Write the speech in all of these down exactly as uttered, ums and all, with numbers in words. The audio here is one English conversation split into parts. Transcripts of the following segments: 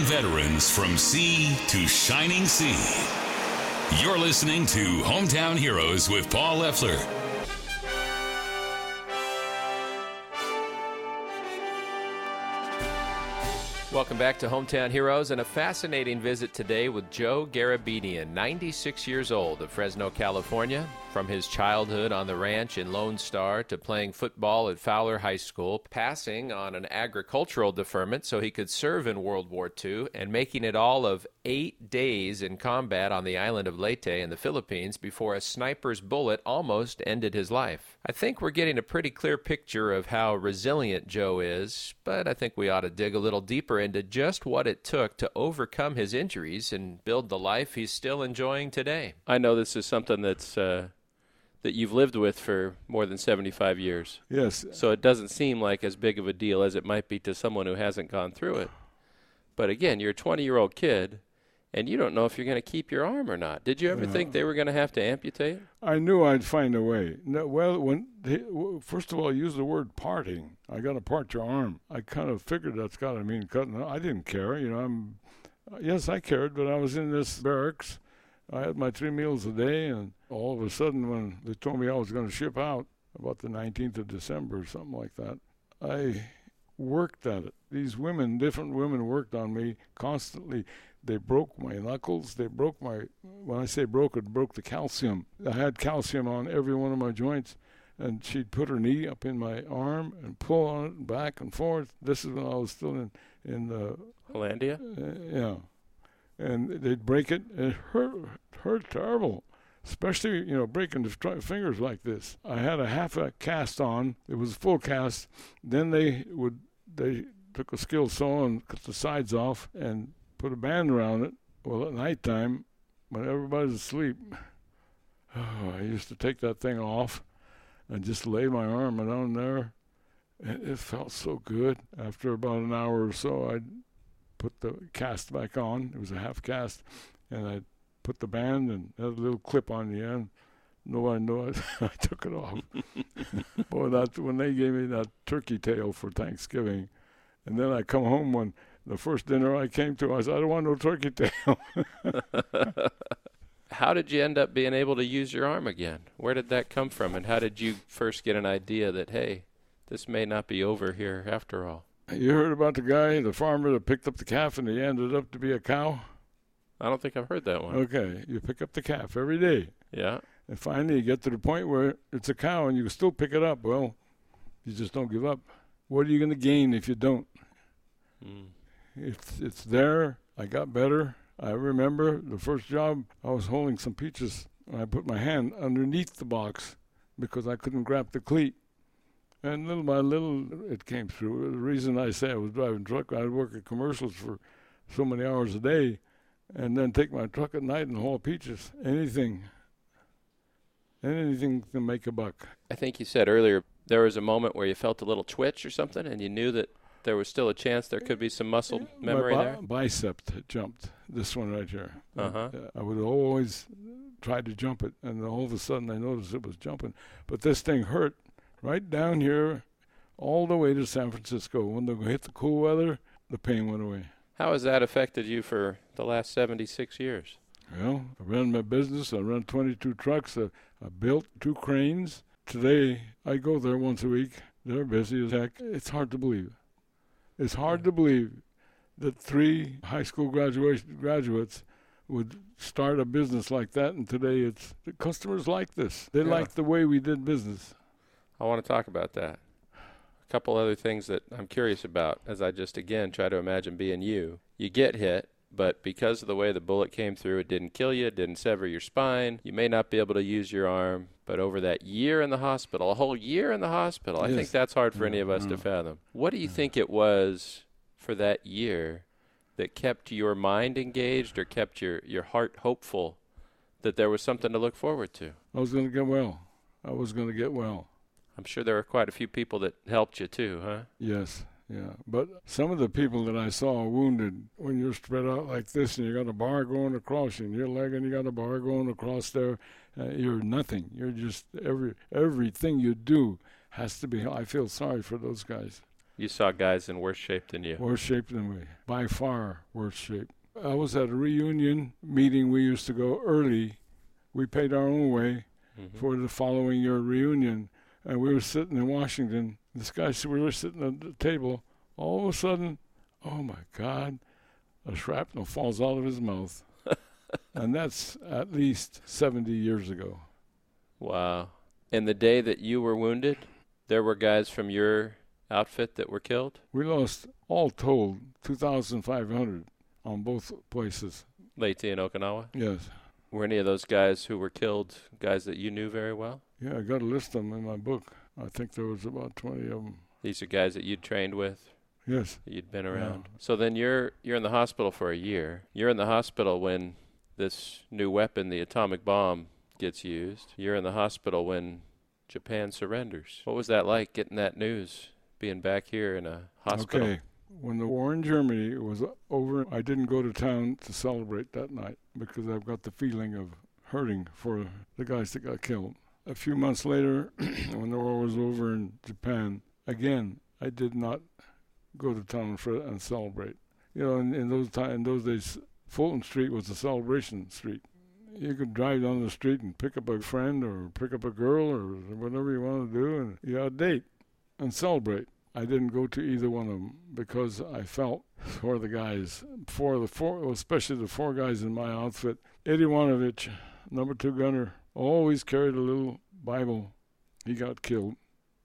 veterans from sea to shining sea. You're listening to Hometown Heroes with Paul Leffler. Welcome back to Hometown Heroes, and a fascinating visit today with Joe Garabedian, ninety-six years old, of Fresno, California. From his childhood on the ranch in Lone Star to playing football at Fowler High School, passing on an agricultural deferment so he could serve in World War Two, and making it all of eight days in combat on the island of Leyte in the Philippines before a sniper's bullet almost ended his life. I think we're getting a pretty clear picture of how resilient Joe is, but I think we ought to dig a little deeper into just what it took to overcome his injuries and build the life he's still enjoying today. I know this is something that's uh, that you've lived with for more than seventy-five years. Yes. So it doesn't seem like as big of a deal as it might be to someone who hasn't gone through it. But again, you're a twenty-year-old kid, and you don't know if you're going to keep your arm or not. Did you ever Yeah. think they were going to have to amputate? I knew I'd find a way. No, well, when they, first of all, I used the word parting. I got to part your arm. I kind of figured that's got to mean cutting. I didn't care. You know, I'm. Yes, I cared, but I was in this barracks. I had my three meals a day, and all of a sudden, when they told me I was going to ship out, about the nineteenth of December or something like that, I worked at it. These women, different women, worked on me constantly. They broke my knuckles. They broke my, when I say broke, it broke the calcium. I had calcium on every one of my joints, and she'd put her knee up in my arm and pull on it back and forth. This is when I was still in, in the... Hollandia? Uh, yeah. And they'd break it. It hurt, hurt terrible, especially, you know, breaking the tr- fingers like this. I had a half a cast on. It was a full cast. Then they would, they took a skill saw and cut the sides off and put a band around it. Well, at nighttime, when everybody's asleep, oh, I used to take that thing off and just lay my arm down there. And it felt so good. After about an hour or so, I'd put the cast back on. It was a half cast. And I'd put the band and had a little clip on the end. Nobody knew it. I took it off. Boy, that, when they gave me that turkey tail for Thanksgiving, and then I come home when the first dinner I came to, I said, I don't want no turkey tail. How did you end up being able to use your arm again? Where did that come from? And how did you first get an idea that, hey, this may not be over here after all? You heard about the guy, the farmer that picked up the calf and he ended up to be a cow? I don't think I've heard that one. Okay, you pick up the calf every day. Yeah. And finally you get to the point where it's a cow and you can still pick it up. Well, you just don't give up. What are you going to gain if you don't? Mm. It's, it's there. I got better. I remember the first job, I was holding some peaches, and I put my hand underneath the box because I couldn't grab the cleat. And little by little, it came through. The reason I say I was driving truck, I'd work at commercials for so many hours a day, and then take my truck at night and haul peaches. Anything. Anything to make a buck. I think you said earlier there was a moment where you felt a little twitch or something, and you knew that there was still a chance there could be some muscle memory my bi- there? bicep jumped, this one right here. Uh-huh. I would always try to jump it, and all of a sudden I noticed it was jumping. But this thing hurt right down here all the way to San Francisco. When they hit the cool weather, the pain went away. How has that affected you for the last seventy-six years? Well, I ran my business. I run twenty-two trucks. I, I built two cranes. Today, I go there once a week. They're busy as heck. It's hard to believe. It's hard to believe that three high school graduation graduates would start a business like that, and today it's the customers like this. They Yeah. like the way we did business. I want to talk about that. A couple other things that I'm curious about as I just, again, try to imagine being you. You get hit, but because of the way the bullet came through, it didn't kill you, it didn't sever your spine. You may not be able to use your arm, but over that year in the hospital, a whole year in the hospital, I Yes. think that's hard for Yeah, any of us yeah. to fathom. What do you think it was for that year that kept your mind engaged or kept your, your heart hopeful that there was something to look forward to? I was going to get well. I was going to get well. I'm sure there were quite a few people that helped you too, huh? Yes, yeah. But some of the people that I saw wounded, when you're spread out like this and you got a bar going across you, and your leg and you got a bar going across there, uh, you're nothing. You're just, every everything you do has to be, I feel sorry for those guys. You saw guys in worse shape than you. Worse shape than me. By far worse shape. I was at a reunion meeting. We used to go early. We paid our own way mm-hmm. for the following year reunion. And we were sitting in Washington. This guy, we were sitting at the table. All of a sudden, oh my God, a shrapnel falls out of his mouth. And that's at least seventy years ago. Wow. And the day that you were wounded, there were guys from your outfit that were killed? We lost, all told, two thousand five hundred on both places. Leyte and Okinawa? Yes. Were any of those guys who were killed guys that you knew very well? Yeah, I got a list of them in my book. I think there was about twenty of them. These are guys that you'd trained with? Yes. That you'd been around? Yeah. So then you're you're in the hospital for a year. You're in the hospital when this new weapon, the atomic bomb, gets used. You're in the hospital when Japan surrenders. What was that like, getting that news, being back here in a hospital? Okay. When the war in Germany was over, I didn't go to town to celebrate that night because I've got the feeling of hurting for the guys that got killed. A few months later, when the war was over in Japan, again, I did not go to town for and celebrate. You know, in, in those time, in those days, Fulton Street was a celebration street. You could drive down the street and pick up a friend or pick up a girl or whatever you want to do, and you had a date and celebrate. I didn't go to either one of them because I felt for the guys, for the four, especially the four guys in my outfit. Eddie Wanovich, number two gunner, always carried a little Bible. He got killed.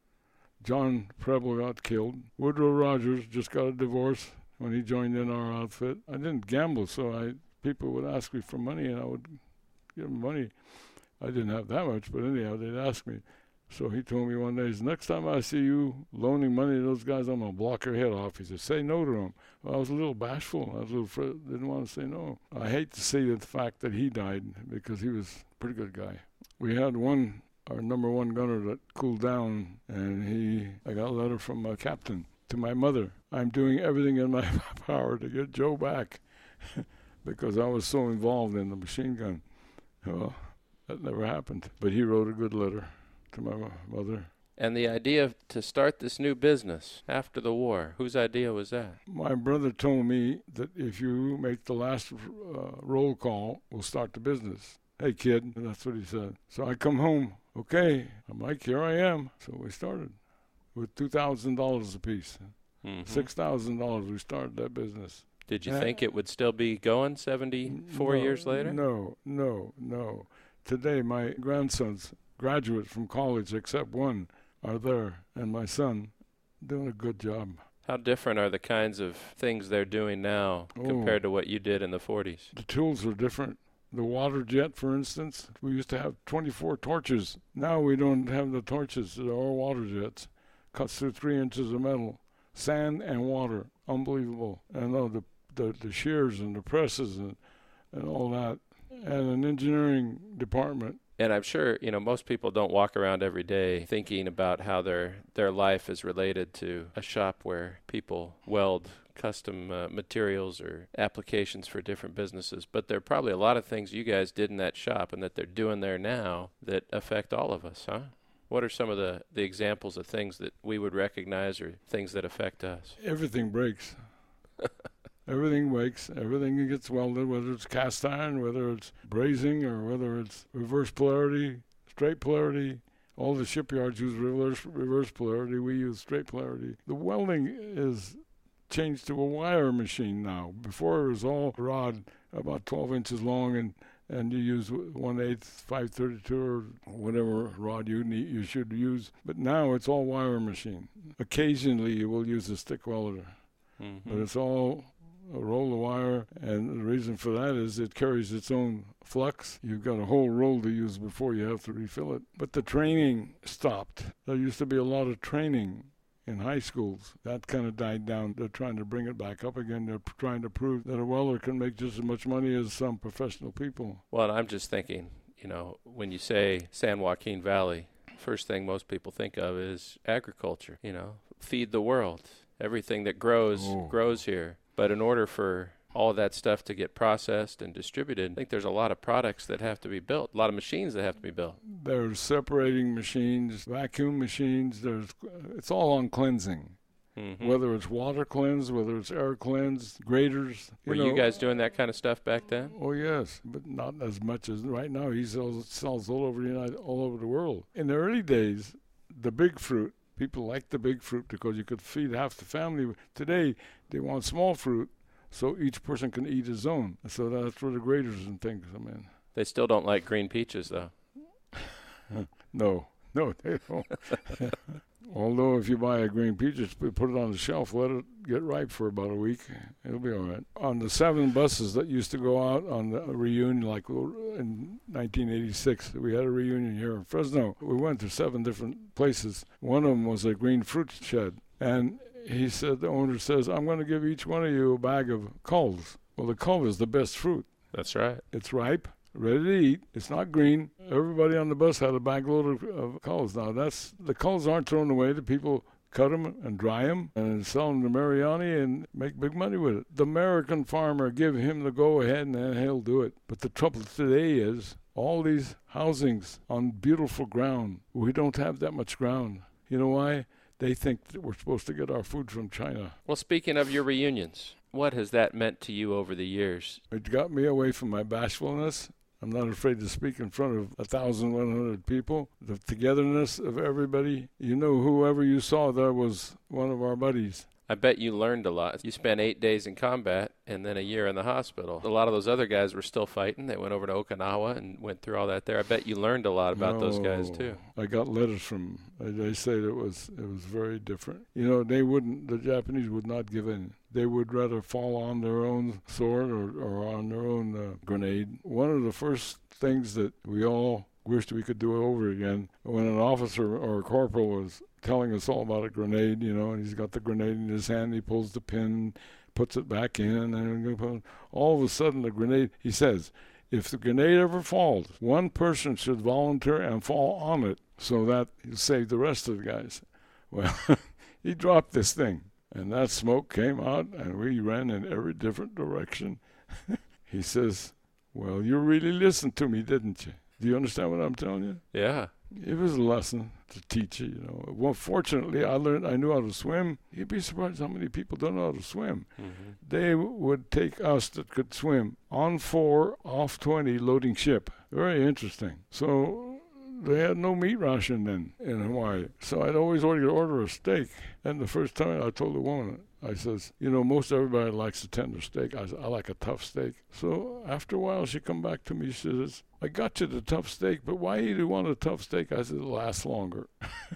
John Preble got killed. Woodrow Rogers just got a divorce when he joined in our outfit. I didn't gamble, so I people would ask me for money, and I would give them money. I didn't have that much, but anyhow, they'd ask me. So he told me one day, next time I see you loaning money to those guys, I'm going to block your head off. He said, say no to them. Well, I was a little bashful. I was a little fr- didn't want to say no. I hate to see the fact that he died because he was a pretty good guy. We had one, our number one gunner that cooled down, and he, I got a letter from my captain to my mother. I'm doing everything in my power to get Joe back because I was so involved in the machine gun. Well, that never happened. But he wrote a good letter to my mother. And the idea to start this new business after the war, whose idea was that? My brother told me that if you make the last uh, roll call, we'll start the business. Hey, kid, that's what he said. So I come home. Okay, I'm like, here I am. So we started with two thousand dollars apiece. Mm-hmm. six thousand dollars we started that business. Did you and think it would still be going seventy-four no, years later? No, no, no. Today, my grandsons, graduates from college, except one, are there, and my son doing a good job. How different are the kinds of things they're doing now oh, compared to what you did in the forties? The tools are different. The water jet, for instance, we used to have twenty-four torches. Now we don't have the torches. They're all water jets. Cuts through three inches of metal. Sand and water. Unbelievable. And oh, the, the, the shears and the presses and, and all that. And an engineering department. And I'm sure, you know, most people don't walk around every day thinking about how their their life is related to a shop where people weld custom uh, materials or applications for different businesses. But there are probably a lot of things you guys did in that shop and that they're doing there now that affect all of us, huh? What are some of the, the examples of things that we would recognize or things that affect us? Everything breaks. Everything breaks. Everything gets welded, whether it's cast iron, whether it's brazing, or whether it's reverse polarity, straight polarity. All the shipyards use reverse, reverse polarity. We use straight polarity. The welding is changed to a wire machine now. Before it was all rod about twelve inches long, and, and you use one eighth, five thirty-two, or whatever rod you need, you should use. But now it's all wire machine. Occasionally you will use a stick welder, mm-hmm. but it's all a roll of wire, and the reason for that is it carries its own flux. You've got a whole roll to use before you have to refill it. But the training stopped. There used to be a lot of training in high schools. That kind of died down. They're trying to bring it back up again. They're p- trying to prove that a welder can make just as much money as some professional people. Well, I'm just thinking, you know, when you say San Joaquin Valley, first thing most people think of is agriculture, you know, feed the world. Everything that grows, oh. grows here. But in order for all of that stuff to get processed and distributed, I think there's a lot of products that have to be built, a lot of machines that have to be built. There's separating machines, vacuum machines. There's, it's all on cleansing. Mm-hmm. Whether it's water cleanse, whether it's air cleanse, graders. You Were know, you guys doing that kind of stuff back then? Oh yes, but not as much as right now. He sells sells all over the United, all over the world. In the early days, the big fruit, people liked the big fruit because you could feed half the family. Today, they want small fruit, so each person can eat his own. So that's where the graders and things come in. They still don't like green peaches, though. No, no, they don't. Although if you buy a green peach, just put it on the shelf, let it get ripe for about a week, it'll be all right. On the seven buses that used to go out on the reunion, like in nineteen eighty-six, we had a reunion here in Fresno. We went to seven different places. One of them was a green fruit shed. And he said, the owner says, I'm going to give each one of you a bag of culls. Well, the cull is the best fruit. That's right. It's ripe, ready to eat. It's not green. Everybody on the bus had a bag load of, of culls. Now, that's the culls aren't thrown away. The people cut them and dry them and sell them to Mariani and make big money with it. The American farmer, give him the go-ahead and then he'll do it. But the trouble today is all these housings on beautiful ground. We don't have that much ground. You know why? They think that we're supposed to get our food from China. Well, speaking of your reunions, what has that meant to you over the years? It got me away from my bashfulness. I'm not afraid to speak in front of one thousand one hundred people. The togetherness of everybody. You know, whoever you saw there was one of our buddies. I bet you learned a lot. You spent eight days in combat and then a year in the hospital. A lot of those other guys were still fighting. They went over to Okinawa and went through all that there. I bet you learned a lot about no, those guys, too. I got letters from them. They said it was it was very different. You know, they wouldn't, the Japanese would not give in. They would rather fall on their own sword or, or on their own uh, grenade. One of the first things that we all wished we could do it over again, when an officer or a corporal was telling us all about a grenade, you know, and he's got the grenade in his hand, he pulls the pin, puts it back in, and all of a sudden the grenade, he says, if the grenade ever falls, one person should volunteer and fall on it so that he'll save the rest of the guys. Well, he dropped this thing, and that smoke came out, and we ran in every different direction. He says, well, you really listened to me, didn't you? Do you understand what I'm telling you? Yeah. It was a lesson to teach you, you know. Well, fortunately, I learned, I knew how to swim. You'd be surprised how many people don't know how to swim. Mm-hmm. They w- would take us that could swim on four, off twenty, loading ship. Very interesting. So they had no meat ration then in Hawaii. So I'd always order, order a steak. And the first time I told the woman, I says, you know, most everybody likes a tender steak. I said, I like a tough steak. So after a while, she come back to me. She says, I got you the tough steak, but why do you want a tough steak? I said, it'll last longer.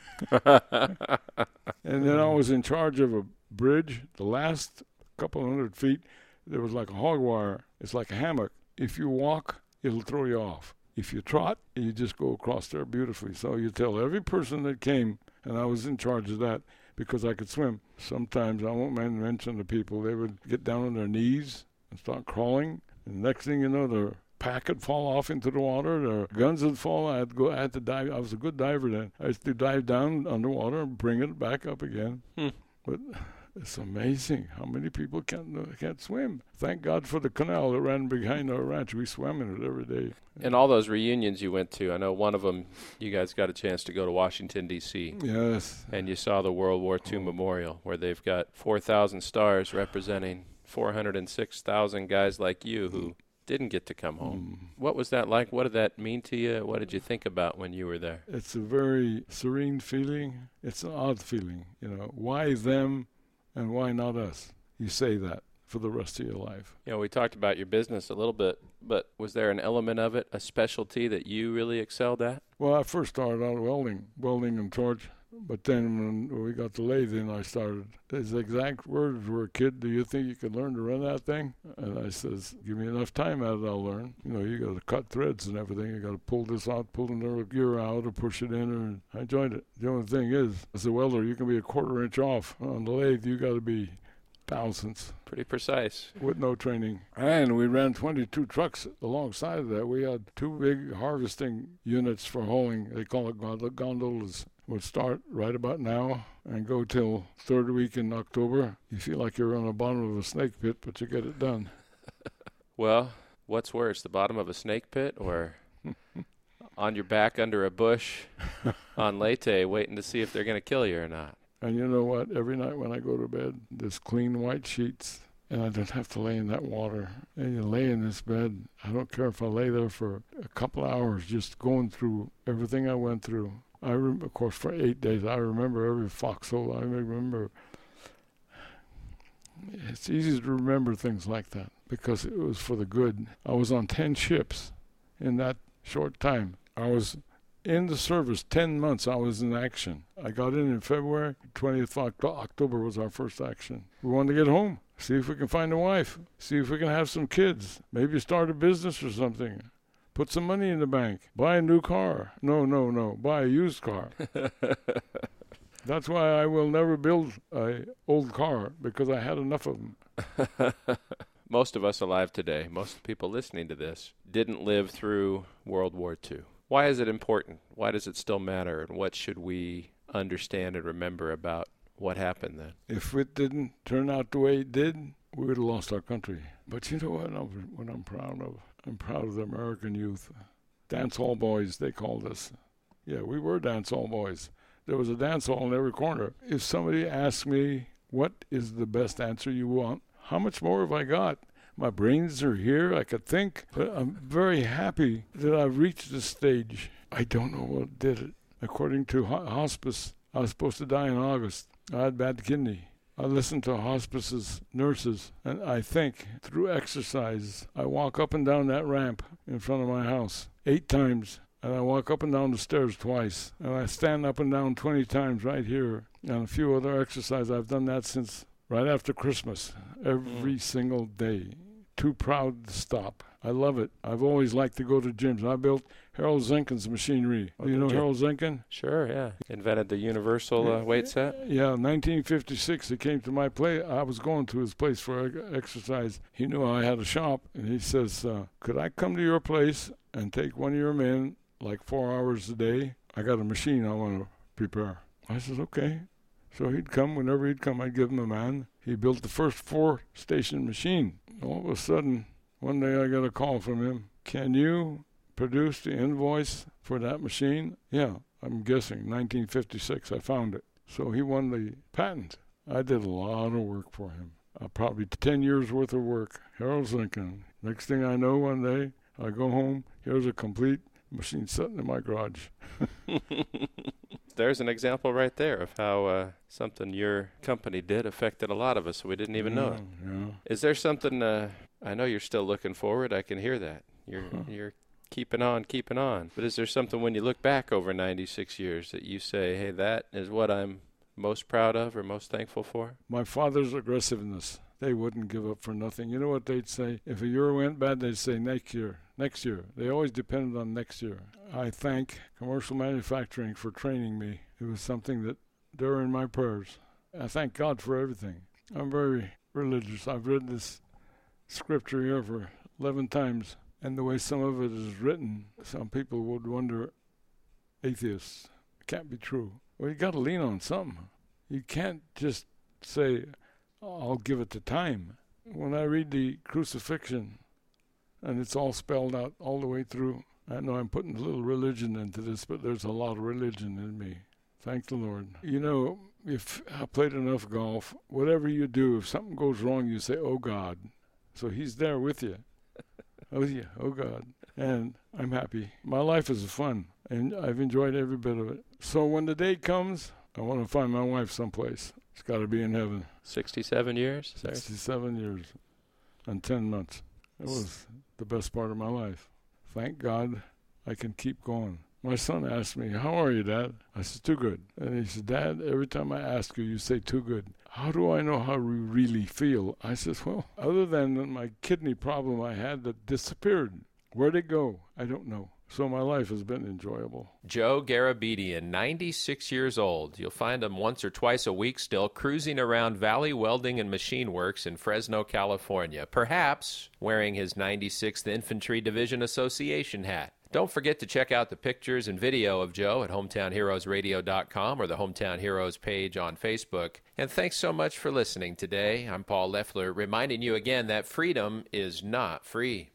And then I was in charge of a bridge. The last couple hundred feet, there was like a hog wire. It's like a hammock. If you walk, it'll throw you off. If you trot, you just go across there beautifully. So you tell every person that came, and I was in charge of that, because I could swim. Sometimes, I won't mention the people, they would get down on their knees and start crawling. And the next thing you know, their pack would fall off into the water, their guns would fall. I had to go, I had to dive. I was a good diver then. I used to dive down underwater and bring it back up again. Hmm. But it's amazing how many people can't uh, can't swim. Thank God for the canal that ran behind our ranch. We swam in it every day. And all those reunions you went to, I know one of them, you guys got a chance to go to Washington, D C Yes. And you saw the World War Two oh. Memorial, where they've got four thousand stars representing four hundred six thousand guys like you who didn't get to come home. Mm. What was that like? What did that mean to you? What did you think about when you were there? It's a very serene feeling. It's an odd feeling. You know, why them and why not us? You say that for the rest of your life. You know, we talked about your business a little bit, but was there an element of it, a specialty that you really excelled at? Well, I first started out welding, welding and torch. But then when we got the lathe in, I started. His exact words were, kid, do you think you could learn to run that thing? And I says, give me enough time at it, I'll learn. You know, you got to cut threads and everything. You got to pull this out, pull another gear out, or push it in. And I enjoyed it. The only thing is, as a welder, you can be a quarter inch off. On the lathe, you got to be thousandths. Pretty precise. With no training. And we ran twenty-two trucks alongside of that. We had two big harvesting units for hauling. They call it gond- gondolas. Would start right about now and go till third week in October. You feel like you're on the bottom of a snake pit, but you get it done. Well, what's worse, the bottom of a snake pit or on your back under a bush on Leyte waiting to see if they're going to kill you or not? And you know what? Every night when I go to bed, there's clean white sheets, and I don't have to lay in that water. And you lay in this bed. I don't care if I lay there for a couple hours just going through everything I went through. I rem- Of course, for eight days, I remember every foxhole. I remember. It's easy to remember things like that because it was for the good. I was on ten ships in that short time. I was in the service ten months. I was in action. I got in in February. twentieth of October was our first action. We wanted to get home, see if we can find a wife, see if we can have some kids, maybe start a business or something, put some money in the bank, buy a new car. No, no, no, buy a used car. That's why I will never build an old car, because I had enough of them. Most of us alive today, most people listening to this, didn't live through World War Two. Why is it important? Why does it still matter? And what should we understand and remember about what happened then? If it didn't turn out the way it did, we would have lost our country. But you know what I'm, what I'm proud of? I'm proud of the American youth. Dance hall boys, they called us. Yeah, we were dance hall boys. There was a dance hall in every corner. If somebody asked me, what is the best answer you want? How much more have I got? My brains are here. I could think. But I'm very happy that I've reached this stage. I don't know what did it. According to ho- hospice, I was supposed to die in August. I had bad kidney. I listened to hospice's nurses, and I think through exercise, I walk up and down that ramp in front of my house eight times. And I walk up and down the stairs twice. And I stand up and down twenty times right here. And a few other exercises. I've done that since right after Christmas. Every mm. single day. Too proud to stop. I love it. I've always liked to go to gyms. I built Harold Zenkin's machinery. Oh, you know Harold Zenkin? Sure, yeah. Invented the universal uh, weight set? Yeah, nineteen fifty-six, he came to my place. I was going to his place for exercise. He knew I had a shop. And he says, uh, could I come to your place and take one of your men like four hours a day? I got a machine I want to prepare. I said, okay. So he'd come. Whenever he'd come, I'd give him a man. He built the first four-station machine. All of a sudden, one day I got a call from him. Can you produce the invoice for that machine? Yeah, I'm guessing nineteen fifty-six I found it. So he won the patent. I did a lot of work for him. Uh, probably ten years worth of work. Harold Zenkin. Next thing I know, one day, I go home. Here's a complete machine sitting in my garage. There's an example right there of how uh, something your company did affected a lot of us. We didn't even yeah, know it. Yeah. Is there something, uh, I know you're still looking forward. I can hear that. You're huh. you're keeping on, keeping on. But is there something when you look back over ninety-six years that you say, hey, that is what I'm most proud of or most thankful for? My father's aggressiveness. They wouldn't give up for nothing. You know what they'd say? If a year went bad, they'd say next year, next year. They always depended on next year. I thank commercial manufacturing for training me. It was something that they're in my prayers. I thank God for everything. I'm very religious. I've read this scripture here for eleven times, and the way some of it is written, some people would wonder, atheists, it can't be true. Well, you got to lean on something. You can't just say, I'll give it to time. When I read the crucifixion, and it's all spelled out all the way through, I know I'm putting a little religion into this, but there's a lot of religion in me. Thank the Lord. You know, if I played enough golf, whatever you do, if something goes wrong, you say, oh, God. So he's there with you. Oh, yeah, oh, God. And I'm happy. My life is fun, and I've enjoyed every bit of it. So when the day comes, I want to find my wife someplace. It's got to be in heaven. sixty-seven years? sixty-seven years and ten months. It was the best part of my life. Thank God I can keep going. My son asked me, how are you, Dad? I said, too good. And he said, Dad, every time I ask you, you say too good. How do I know how you really feel? I said, well, other than my kidney problem I had that disappeared, where'd it go? I don't know. So my life has been enjoyable. Joe Garabedian, ninety-six years old. You'll find him once or twice a week still cruising around Valley Welding and Machine Works in Fresno, California, perhaps wearing his ninety-sixth Infantry Division Association hat. Don't forget to check out the pictures and video of Joe at hometown heroes radio dot com or the Hometown Heroes page on Facebook. And thanks so much for listening today. I'm Paul Leffler, reminding you again that freedom is not free.